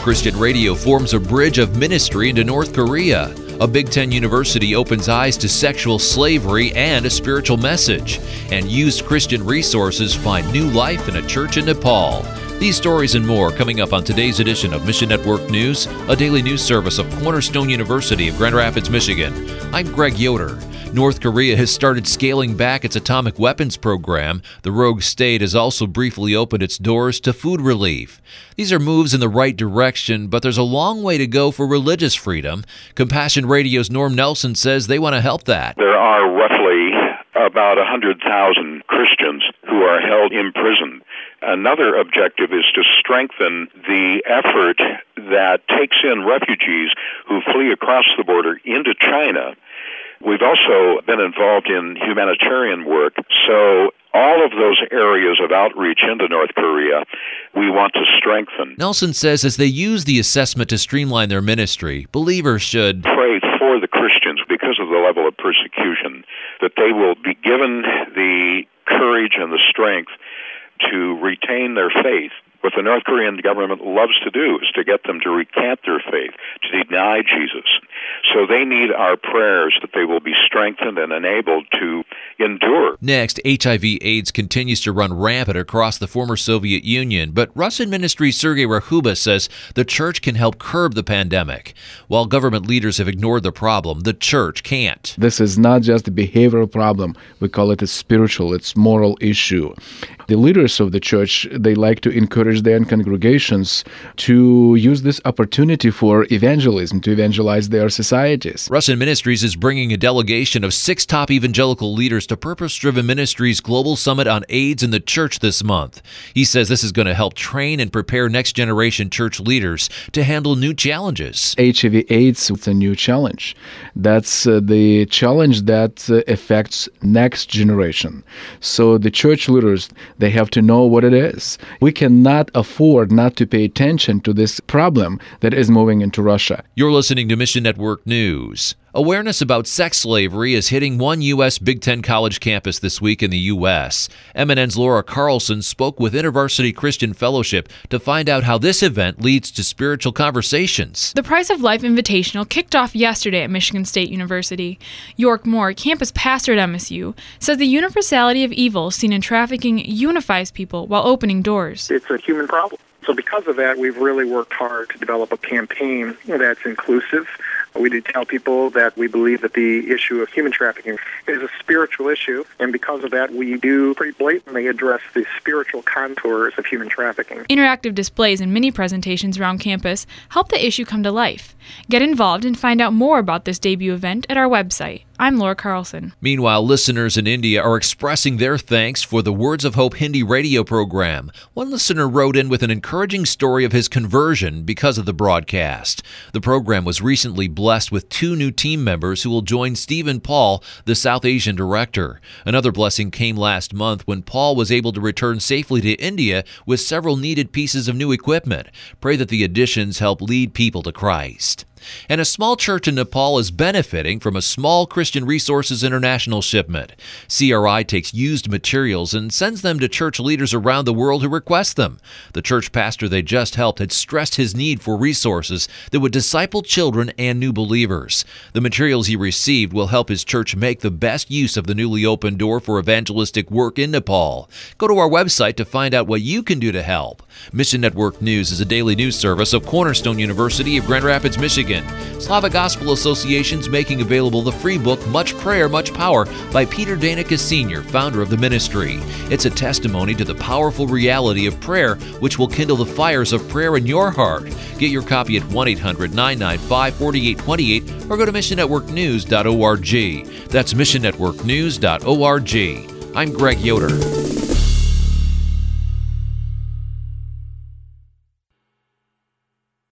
Christian Radio forms a bridge of ministry into North Korea. A Big Ten university opens eyes to sexual slavery and a spiritual message. And used Christian resources find new life in a church in Nepal. These stories and more coming up on today's edition of Mission Network News, a daily news service of Cornerstone University of Grand Rapids, Michigan. I'm Greg Yoder. North Korea has started scaling back its atomic weapons program. The rogue state has also briefly opened its doors to food relief. These are moves in the right direction, but there's a long way to go for religious freedom. Compassion Radio's Norm Nelson says they want to help that. There are roughly about 100,000 Christians who are held imprisoned. Another objective is to strengthen the effort that takes in refugees who flee across the border into China. We've also been involved in humanitarian work, so all of those areas of outreach into North Korea, we want to strengthen. Nelson says as they use the assessment to streamline their ministry, believers should pray for the Christians because of the level of persecution, that they will be given the courage and the strength to retain their faith. What the North Korean government loves to do is to get them to recant their faith, to deny Jesus. So they need our prayers that they will be strengthened and enabled to endure. Next, HIV/AIDS continues to run rampant across the former Soviet Union, but Russian ministry Sergei Rahuba says the church can help curb the pandemic. While government leaders have ignored the problem, the church can't. This is not just a behavioral problem. We call it a spiritual, it's moral issue. The leaders of the church, they like to encourage their congregations to use this opportunity for evangelism, to evangelize their societies. Russian Ministries is bringing a delegation of 6 top evangelical leaders to Purpose Driven Ministries Global Summit on AIDS in the Church this month. He says this is going to help train and prepare next-generation church leaders to handle new challenges. HIV/AIDS is a new challenge. That's the challenge that affects next generation. So the church leaders, they have to know what it is. We cannot afford not to pay attention to this problem that is moving into Russia. You're listening to Mission Network News. Awareness about sex slavery is hitting one U.S. Big Ten college campus this week in the U.S. MNN's Laura Carlson spoke with InterVarsity Christian Fellowship to find out how this event leads to spiritual conversations. The Price of Life Invitational kicked off yesterday at Michigan State University. York Moore, campus pastor at MSU, says the universality of evil seen in trafficking unifies people while opening doors. It's a human problem. So because of that, we've really worked hard to develop a campaign that's inclusive. We do tell people that we believe that the issue of human trafficking is a spiritual issue, and because of that, we do pretty blatantly address the spiritual contours of human trafficking. Interactive displays and mini presentations around campus help the issue come to life. Get involved and find out more about this debut event at our website. I'm Laura Carlson. Meanwhile, listeners in India are expressing their thanks for the Words of Hope Hindi radio program. One listener wrote in with an encouraging story of his conversion because of the broadcast. The program was recently blessed with 2 new team members who will join Stephen Paul, the South Asian director. Another blessing came last month when Paul was able to return safely to India with several needed pieces of new equipment. Pray that the additions help lead people to Christ. And a small church in Nepal is benefiting from a small Christian Resources International shipment. CRI takes used materials and sends them to church leaders around the world who request them. The church pastor they just helped had stressed his need for resources that would disciple children and new believers. The materials he received will help his church make the best use of the newly opened door for evangelistic work in Nepal. Go to our website to find out what you can do to help. Mission Network News is a daily news service of Cornerstone University of Grand Rapids, Michigan. Slavic Gospel Association's making available the free book Much Prayer, Much Power by Peter Danica Sr., founder of the ministry. It's a testimony to the powerful reality of prayer, which will kindle the fires of prayer in your heart. Get your copy at 1-800-995-4828 or go to missionnetworknews.org. That's missionnetworknews.org. I'm Greg Yoder.